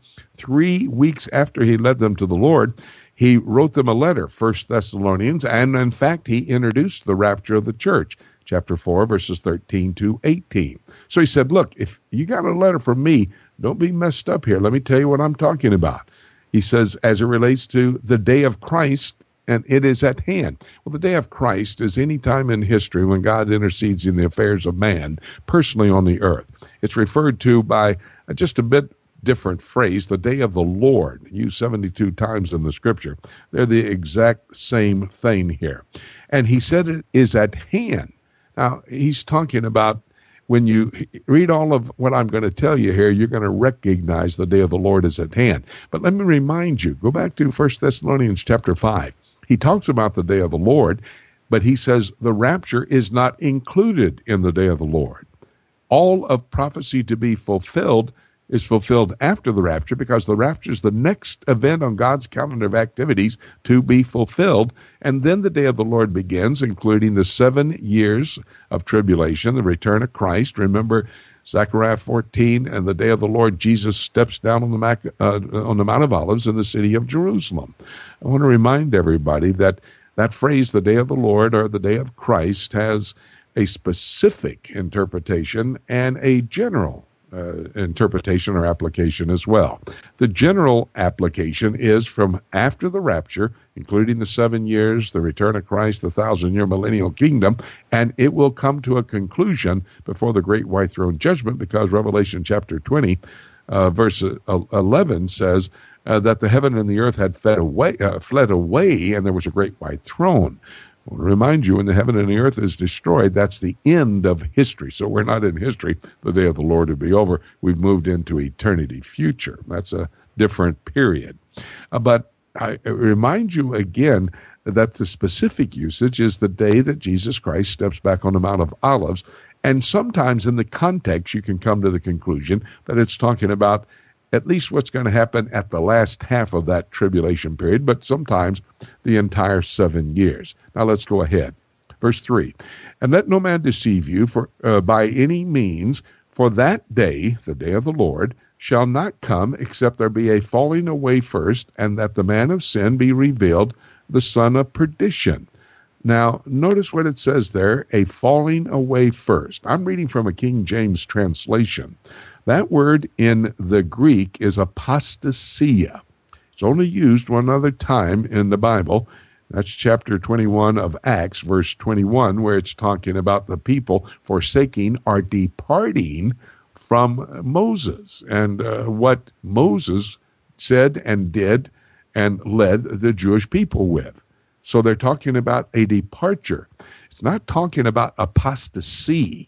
3 weeks after he led them to the Lord, he wrote them a letter, 1 Thessalonians, and in fact, he introduced the rapture of the church, chapter 4, verses 13 to 18. So he said, look, if you got a letter from me, don't be messed up here. Let me tell you what I'm talking about. He says, as it relates to the day of Christ, and it is at hand. Well, the day of Christ is any time in history when God intercedes in the affairs of man, personally on the earth. It's referred to by just a bit different phrase, the day of the Lord, used 72 times in the scripture. They're the exact same thing here. And he said it is at hand. Now, he's talking about when you read all of what I'm going to tell you here, you're going to recognize the day of the Lord is at hand. But let me remind you, go back to 1 Thessalonians chapter 5. He talks about the day of the Lord, but he says the rapture is not included in the day of the Lord. All of prophecy to be fulfilled is fulfilled after the rapture, because the rapture is the next event on God's calendar of activities to be fulfilled. And then the day of the Lord begins, including the 7 years of tribulation, the return of Christ. Remember Zechariah 14, and the day of the Lord, Jesus steps down on the Mount of Olives in the city of Jerusalem. I want to remind everybody that that phrase, the day of the Lord, or the day of Christ, has a specific interpretation and a general interpretation or application as well. The general application is from after the rapture, including the 7 years, the return of Christ, the 1,000-year millennial kingdom, and it will come to a conclusion before the great white throne judgment, because Revelation chapter 20, verse 11 says that the heaven and the earth had fled away, and there was a great white throne. I want to remind you, when the heaven and the earth is destroyed, that's the end of history. So we're not in history. The day of the Lord will be over. We've moved into eternity future. That's a different period. But I remind you again that the specific usage is the day that Jesus Christ steps back on the Mount of Olives. And sometimes in the context, you can come to the conclusion that it's talking about at least what's going to happen at the last half of that tribulation period, but sometimes the entire 7 years. Now let's go ahead. Verse 3, and let no man deceive you by any means, for that day, the day of the Lord, shall not come except there be a falling away first, and that the man of sin be revealed, the son of perdition. Now, notice what it says there, a falling away first. I'm reading from a King James translation. That word in the Greek is apostasia. It's only used one other time in the Bible. That's chapter 21 of Acts, verse 21, where it's talking about the people forsaking or departing from Moses and what Moses said and did and led the Jewish people with. So they're talking about a departure. It's not talking about apostasy.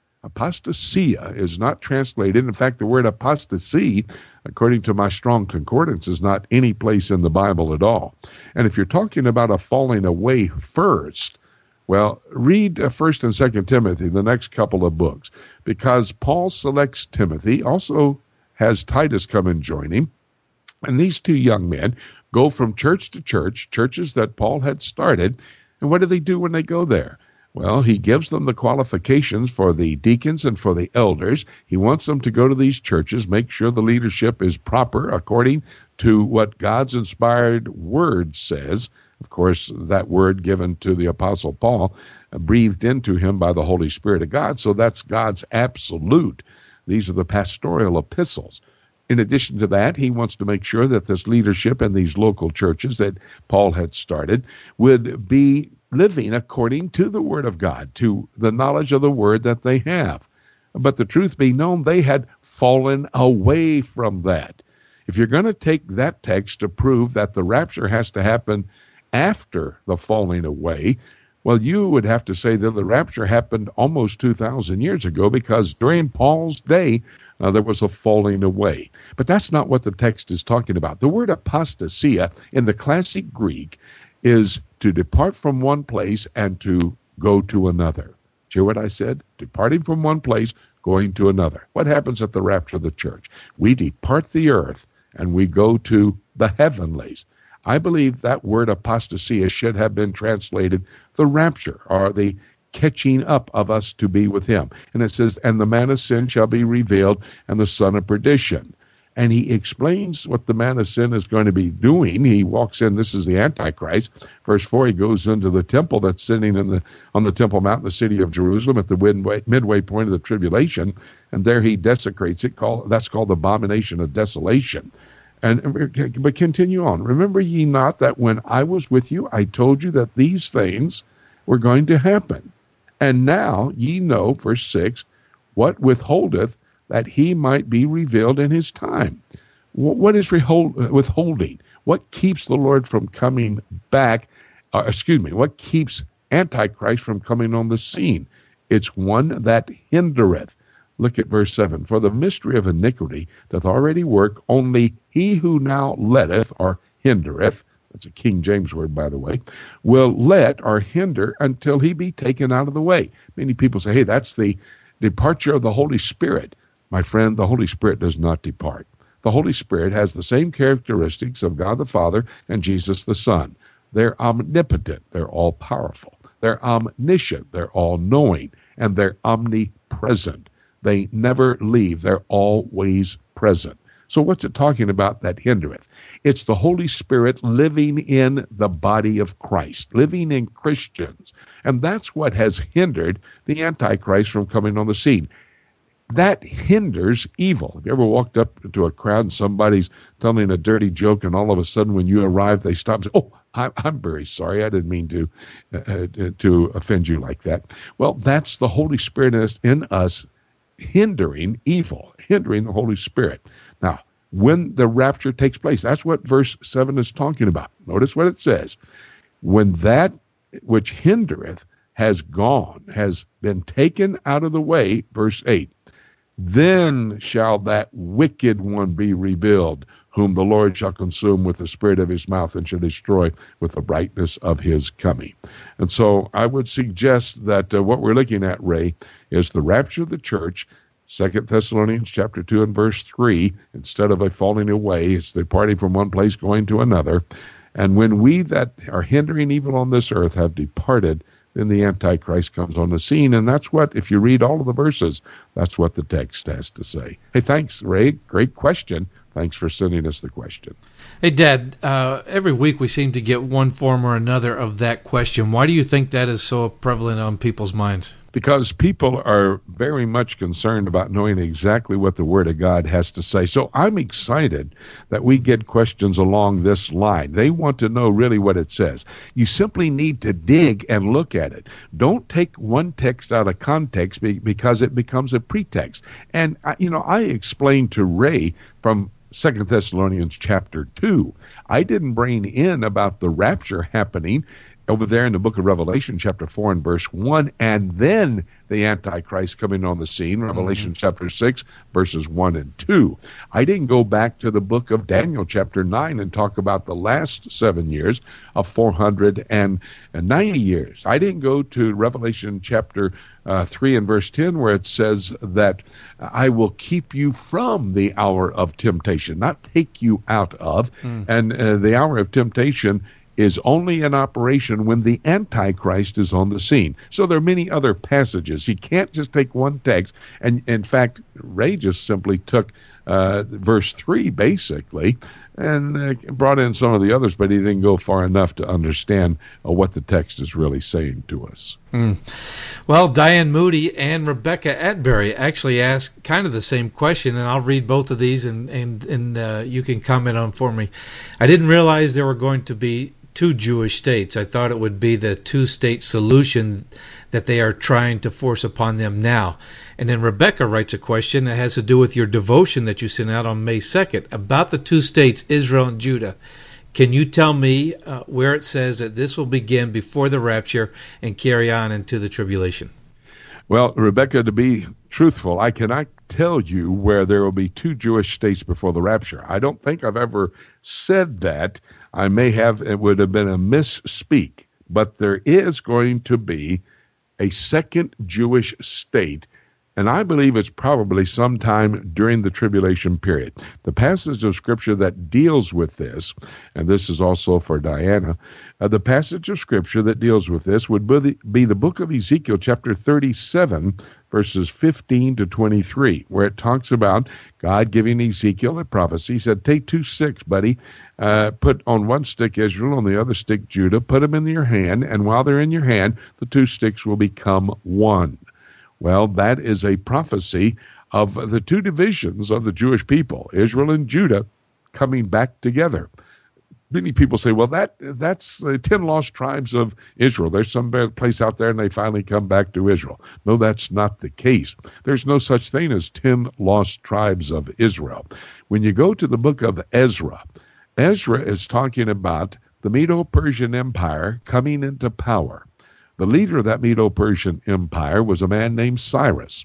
Apostasia is not translated. In fact, the word apostasy, according to my Strong Concordance, is not any place in the Bible at all. And if you're talking about a falling away first, well, read 1st and 2nd Timothy, the next couple of books, because Paul selects Timothy, also has Titus come and join him, and these two young men go from church to church, churches that Paul had started, and what do they do when they go there? Well, he gives them the qualifications for the deacons and for the elders. He wants them to go to these churches, make sure the leadership is proper according to what God's inspired word says. Of course, that word given to the Apostle Paul, breathed into him by the Holy Spirit of God. So that's God's absolute. These are the pastoral epistles. In addition to that, he wants to make sure that this leadership in these local churches that Paul had started would be living according to the Word of God, to the knowledge of the Word that they have. But the truth be known, they had fallen away from that. If you're going to take that text to prove that the rapture has to happen after the falling away, well, you would have to say that the rapture happened almost 2,000 years ago, because during Paul's day, there was a falling away. But that's not what the text is talking about. The word apostasia in the classic Greek is to depart from one place and to go to another. Do you hear what I said? Departing from one place, going to another. What happens at the rapture of the church? We depart the earth and we go to the heavenlies. I believe that word apostasia should have been translated the rapture, or the catching up of us to be with him. And it says, and the man of sin shall be revealed, and the son of perdition. And he explains what the man of sin is going to be doing. He walks in, this is the Antichrist. Verse 4, he goes into the temple that's sitting on the Temple Mount in the city of Jerusalem at the midway point of the tribulation, and there he desecrates it. That's called the abomination of desolation. But continue on. Remember ye not that when I was with you, I told you that these things were going to happen. And now ye know, verse 6, what withholdeth, that he might be revealed in his time. What is withholding? What keeps the Lord from coming back? What keeps Antichrist from coming on the scene? It's one that hindereth. Look at verse 7. For the mystery of iniquity doth already work, only he who now letteth or hindereth, that's a King James word, by the way, will let or hinder until he be taken out of the way. Many people say, hey, that's the departure of the Holy Spirit. My friend, the Holy Spirit does not depart. The Holy Spirit has the same characteristics of God the Father and Jesus the Son. They're omnipotent. They're all-powerful. They're omniscient. They're all-knowing. And they're omnipresent. They never leave. They're always present. So what's it talking about that hindereth? It's the Holy Spirit living in the body of Christ, living in Christians. And that's what has hindered the Antichrist from coming on the scene. That hinders evil. Have you ever walked up to a crowd and somebody's telling a dirty joke, and all of a sudden when you arrive, they stop and say, oh, I'm very sorry. I didn't mean to offend you like that. Well, that's the Holy Spirit in us hindering evil, hindering the Holy Spirit. Now, when the rapture takes place, that's what verse 7 is talking about. Notice what it says. When that which hindereth has gone, has been taken out of the way, verse 8, then shall that wicked one be revealed, whom the Lord shall consume with the spirit of his mouth and shall destroy with the brightness of his coming. And so I would suggest that what we're looking at, Ray, is the rapture of the church. 2 Thessalonians chapter 2 and verse 3, instead of a falling away, it's departing from one place going to another. And when we that are hindering evil on this earth have departed, then the Antichrist comes on the scene. And that's what, if you read all of the verses, that's what the text has to say. Hey, thanks, Ray. Great question. Thanks for sending us the question. Hey, Dad, every week we seem to get one form or another of that question. Why do you think that is so prevalent on people's minds? Because people are very much concerned about knowing exactly what the Word of God has to say. So I'm excited that we get questions along this line. They want to know really what it says. You simply need to dig and look at it. Don't take one text out of context because it becomes a pretext. And, I explained to Ray from 2 Thessalonians chapter 2, I didn't bring in about the rapture happening over there in the book of Revelation, chapter 4 and verse 1, and then the Antichrist coming on the scene, Revelation chapter 6, verses 1 and 2. I didn't go back to the book of Daniel, chapter 9, and talk about the last 7 years of 490 years. I didn't go to Revelation chapter 3 and verse 10, where it says that I will keep you from the hour of temptation, not take you out of. And the hour of temptation is only in operation when the Antichrist is on the scene. So there are many other passages. You can't just take one text. And in fact, Ray just simply took verse 3, basically, and brought in some of the others, but he didn't go far enough to understand what the text is really saying to us. Well, Diane Moody and Rebecca Atbury actually asked kind of the same question, and I'll read both of these, and you can comment on for me. I didn't realize there were going to be two Jewish states. I thought it would be the two-state solution that they are trying to force upon them now. And then Rebecca writes a question that has to do with your devotion that you sent out on May 2nd about the two states, Israel and Judah. Can you tell me where it says that this will begin before the rapture and carry on into the tribulation? Well, Rebecca, to be truthful, I cannot tell you where there will be two Jewish states before the rapture. I don't think I've ever said that. I may have, it would have been a misspeak, but there is going to be a second Jewish state, and I believe it's probably sometime during the tribulation period. The passage of Scripture that deals with this, and this is also for Diana, the passage of Scripture that deals with this would be the book of Ezekiel, chapter 37, verses 15 to 23, where it talks about God giving Ezekiel a prophecy. He said, take 2 sticks, buddy, put on one stick Israel, on the other stick Judah, put them in your hand, and while they're in your hand, the 2 sticks will become one. Well, that is a prophecy of the 2 divisions of the Jewish people, Israel and Judah, coming back together. Many people say, well, that's the 10 lost tribes of Israel. There's some place out there and they finally come back to Israel. No, that's not the case. There's no such thing as 10 lost tribes of Israel. When you go to the book of Ezra, Ezra is talking about the Medo-Persian Empire coming into power. The leader of that Medo-Persian Empire was a man named Cyrus.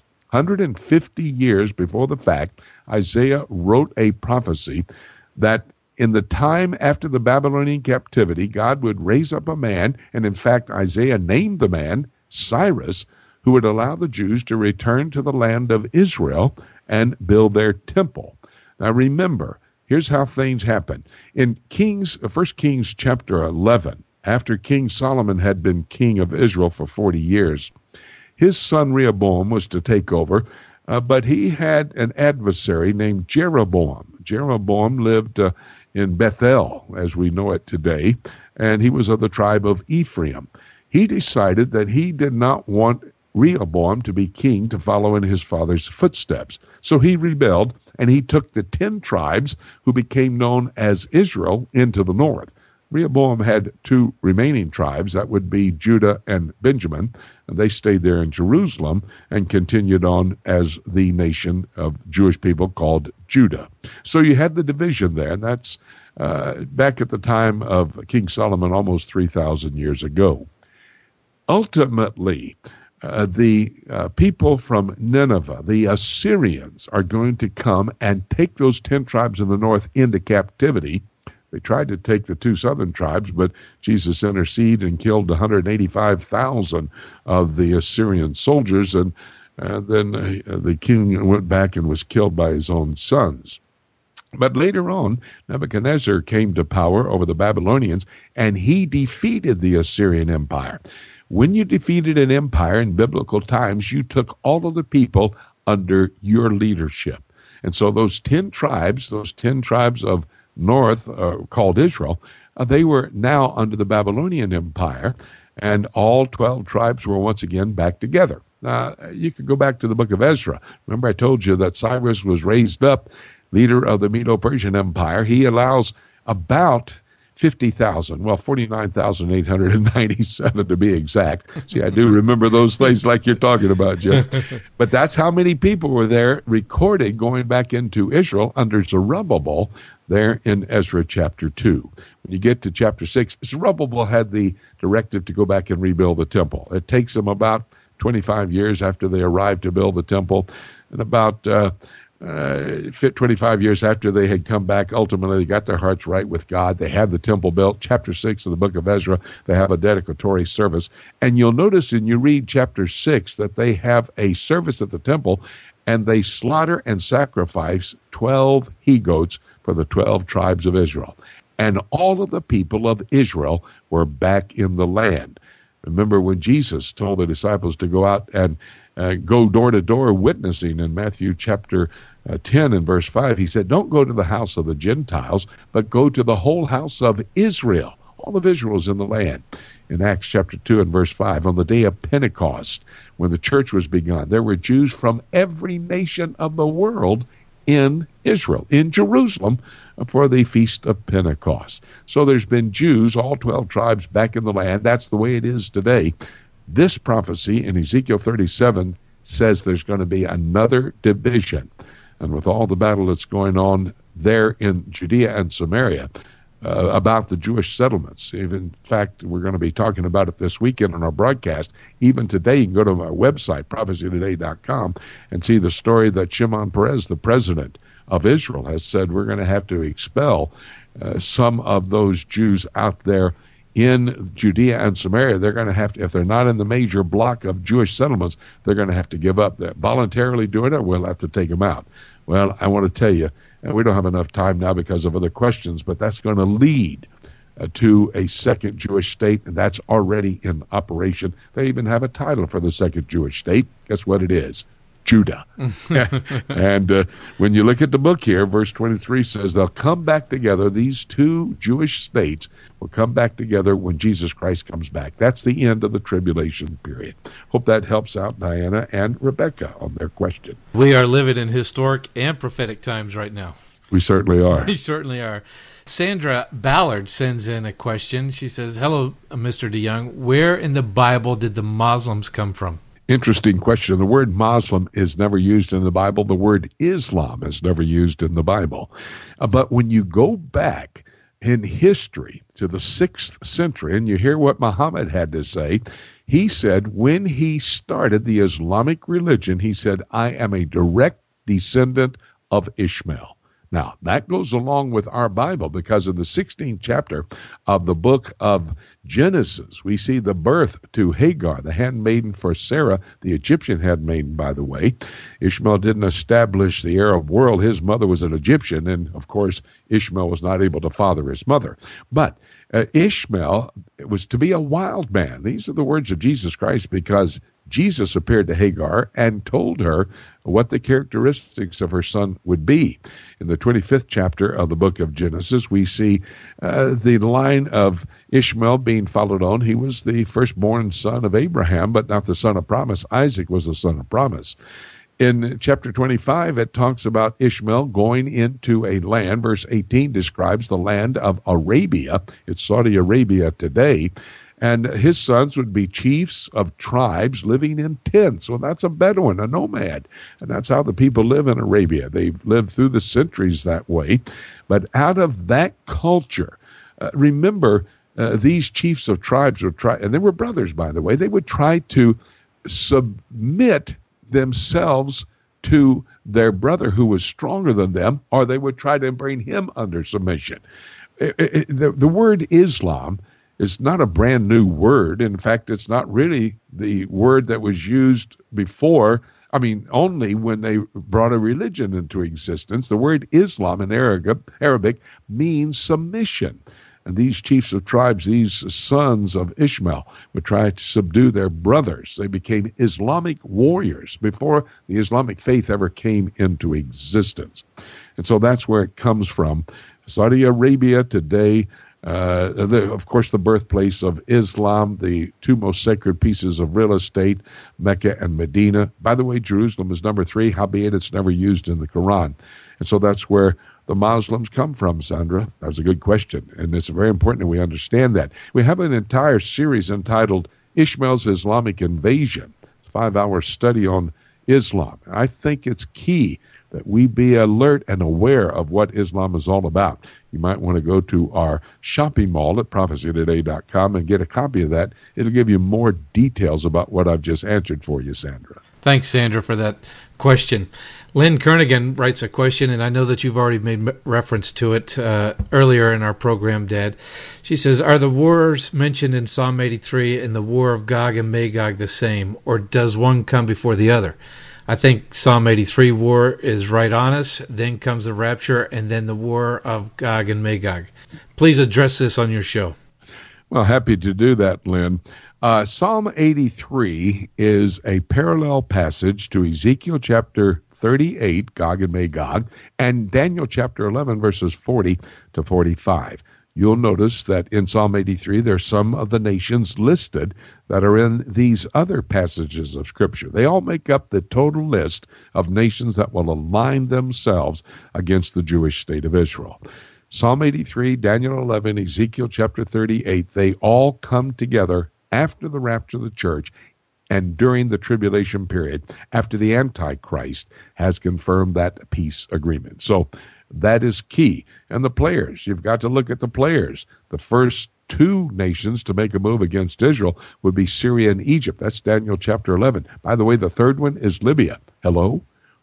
150 years before the fact, Isaiah wrote a prophecy that in the time after the Babylonian captivity, God would raise up a man, and in fact, Isaiah named the man Cyrus, who would allow the Jews to return to the land of Israel and build their temple. Now remember, here's how things happen. In 1 Kings chapter 11, after King Solomon had been king of Israel for 40 years, his son Rehoboam was to take over, but he had an adversary named Jeroboam. Jeroboam lived in Bethel, as we know it today, and he was of the tribe of Ephraim. He decided that he did not want Rehoboam to be king to follow in his father's footsteps. So he rebelled, and he took the 10 tribes who became known as Israel into the north. Rehoboam had 2 remaining tribes, that would be Judah and Benjamin, and they stayed there in Jerusalem and continued on as the nation of Jewish people called Judah. So you had the division there, and that's back at the time of King Solomon almost 3,000 years ago. Ultimately, the people from Nineveh, the Assyrians, are going to come and take those 10 tribes in the north into captivity. They tried to take the 2 southern tribes, but Jesus interceded and killed 185,000 of the Assyrian soldiers, and then the king went back and was killed by his own sons. But later on, Nebuchadnezzar came to power over the Babylonians, and he defeated the Assyrian Empire. When you defeated an empire in biblical times, you took all of the people under your leadership. And so those 10 tribes of north, called Israel, they were now under the Babylonian Empire, and all 12 tribes were once again back together. You could go back to the book of Ezra. Remember, I told you that Cyrus was raised up, leader of the Medo-Persian Empire. He allows about 50,000, 49,897 to be exact. See, I do remember those things like you're talking about, Jim. But that's how many people were there recorded going back into Israel under Zerubbabel there in Ezra chapter 2. When you get to chapter 6, Zerubbabel had the directive to go back and rebuild the temple. It takes them about 25 years after they arrived to build the temple, and about 25 years after they had come back, ultimately they got their hearts right with God. They had the temple built. Chapter 6 of the book of Ezra, they have a dedicatory service. And you'll notice when you read chapter 6 that they have a service at the temple, and they slaughter and sacrifice 12 he-goats for the 12 tribes of Israel. And all of the people of Israel were back in the land. Remember when Jesus told the disciples to go out and go door to door witnessing in Matthew chapter 10 and verse 5, he said, don't go to the house of the Gentiles, but go to the whole house of Israel. All of Israel is in the land. In Acts chapter 2 and verse 5, on the day of Pentecost, when the church was begun, there were Jews from every nation of the world in Israel, in Jerusalem, for the Feast of Pentecost. So there's been Jews, all 12 tribes, back in the land. That's the way it is today. This prophecy in Ezekiel 37 says there's going to be another division. And with all the battle that's going on there in Judea and Samaria about the Jewish settlements, in fact, we're going to be talking about it this weekend on our broadcast. Even today, you can go to our website, prophecytoday.com, and see the story that Shimon Peres, the president of Israel, has said we're going to have to expel some of those Jews out there in Judea and Samaria, they're going to have to, if they're not in the major block of Jewish settlements, they're going to have to give up. They're voluntarily doing it, we'll have to take them out. Well, I want to tell you, and we don't have enough time now because of other questions, but that's going to lead to a second Jewish state, and that's already in operation. They even have a title for the second Jewish state. Guess what it is? Judah. And when you look at the book here, verse 23 says they'll come back together. These two Jewish states will come back together when Jesus Christ comes back. That's the end of the tribulation period. Hope that helps out Diana and Rebecca on their question. We are living in historic and prophetic times right now. We certainly are. We certainly are. Sandra Ballard sends in a question. She says, hello, Mr. DeYoung. Where in the Bible did the Muslims come from? Interesting question. The word Muslim is never used in the Bible. The word Islam is never used in the Bible. But when you go back in history to the 6th century, and you hear what Muhammad had to say, he said when he started the Islamic religion, he said, I am a direct descendant of Ishmael. Now, that goes along with our Bible because in the 16th chapter of the book of Genesis, we see the birth to Hagar, the handmaiden for Sarah, the Egyptian handmaiden, by the way. Ishmael didn't establish the Arab world. His mother was an Egyptian, and, of course, Ishmael was not able to father his mother. But Ishmael was to be a wild man. These are the words of Jesus Christ because Jesus appeared to Hagar and told her what the characteristics of her son would be. In the 25th chapter of the book of Genesis, we see the line of Ishmael being followed on. He was the firstborn son of Abraham, but not the son of promise. Isaac was the son of promise. In chapter 25, it talks about Ishmael going into a land. Verse 18 describes the land of Arabia. It's Saudi Arabia today. And his sons would be chiefs of tribes living in tents. Well, that's a Bedouin, a nomad. And that's how the people live in Arabia. They've lived through the centuries that way. But out of that culture, remember, these chiefs of tribes would try, and they were brothers, by the way, they would try to submit themselves to their brother who was stronger than them, or they would try to bring him under submission. The word Islam is not a brand new word. In fact, it's not really the word that was used before. I mean, only when they brought a religion into existence. The word Islam in Arabic means submission. And these chiefs of tribes, these sons of Ishmael, would try to subdue their brothers. They became Islamic warriors before the Islamic faith ever came into existence. And so that's where it comes from. Saudi Arabia today, of course, the birthplace of Islam, the two most sacred pieces of real estate, Mecca and Medina. By the way, Jerusalem is number 3, howbeit it's never used in the Quran. And so that's where the Muslims come from, Sandra. That was a good question, and it's very important that we understand that. We have an entire series entitled Ishmael's Islamic Invasion. It's a 5-hour study on Islam. I think it's key that we be alert and aware of what Islam is all about. You might want to go to our shopping mall at prophecytoday.com and get a copy of that. It'll give you more details about what I've just answered for you, Sandra. Thanks, Sandra, for that question. Lynn Kernigan writes a question, and I know that you've already made reference to it earlier in our program, Dad. She says, are the wars mentioned in Psalm 83 and the war of Gog and Magog the same, or does one come before the other? I think Psalm 83 war is right on us, then comes the rapture, and then the war of Gog and Magog. Please address this on your show. Well, happy to do that, Lynn. Psalm 83 is a parallel passage to Ezekiel chapter 38, Gog and Magog, and Daniel chapter 11, verses 40 to 45. You'll notice that in Psalm 83, there's some of the nations listed that are in these other passages of Scripture. They all make up the total list of nations that will align themselves against the Jewish state of Israel. Psalm 83, Daniel 11, Ezekiel chapter 38, they all come together after the rapture of the church and during the tribulation period, after the Antichrist has confirmed that peace agreement. So that is key. And the players, you've got to look at the players. The first 2 nations to make a move against Israel would be Syria and Egypt. That's Daniel chapter 11. By the way, the third one is Libya. Hello?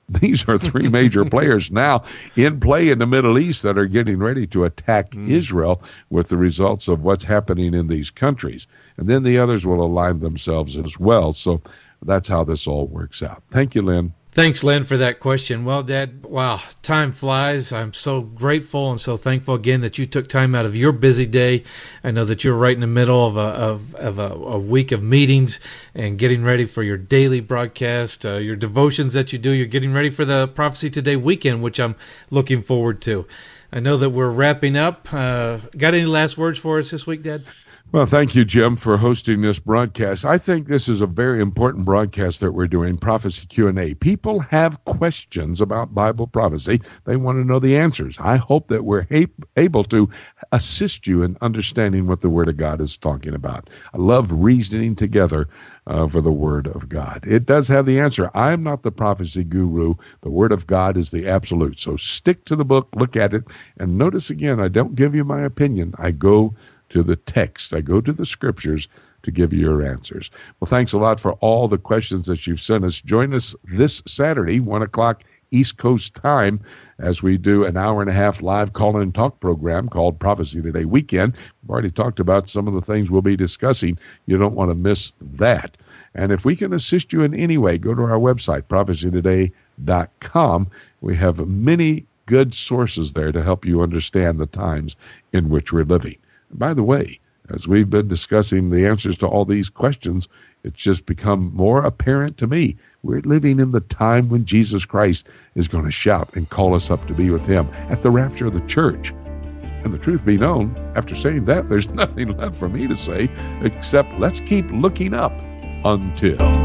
These are three major players now in play in the Middle East that are getting ready to attack Israel with the results of what's happening in these countries. And then the others will align themselves as well. So that's how this all works out. Thank you, Lynn. Thanks, Len, for that question. Well, Dad, wow, time flies. I'm so grateful and so thankful again that you took time out of your busy day. I know that you're right in the middle of a week of meetings and getting ready for your daily broadcast, your devotions that you do. You're getting ready for the Prophecy Today weekend, which I'm looking forward to. I know that we're wrapping up. Got any last words for us this week, Dad? Well, thank you, Jim, for hosting this broadcast. I think this is a very important broadcast that we're doing, Prophecy Q&A. People have questions about Bible prophecy. They want to know the answers. I hope that we're able to assist you in understanding what the Word of God is talking about. I love reasoning together for the Word of God. It does have the answer. I'm not the prophecy guru. The Word of God is the absolute. So stick to the book, look at it, and notice again, I don't give you my opinion. I go to the text. I go to the scriptures to give you your answers. Well, thanks a lot for all the questions that you've sent us. Join us this Saturday, 1 o'clock East Coast time, as we do an hour-and-a-half live call-in talk program called Prophecy Today Weekend. We've already talked about some of the things we'll be discussing. You don't want to miss that. And if we can assist you in any way, go to our website, prophecytoday.com. We have many good sources there to help you understand the times in which we're living. By the way, as we've been discussing the answers to all these questions, it's just become more apparent to me. We're living in the time when Jesus Christ is going to shout and call us up to be with him at the rapture of the church. And the truth be known, after saying that, there's nothing left for me to say except let's keep looking up until...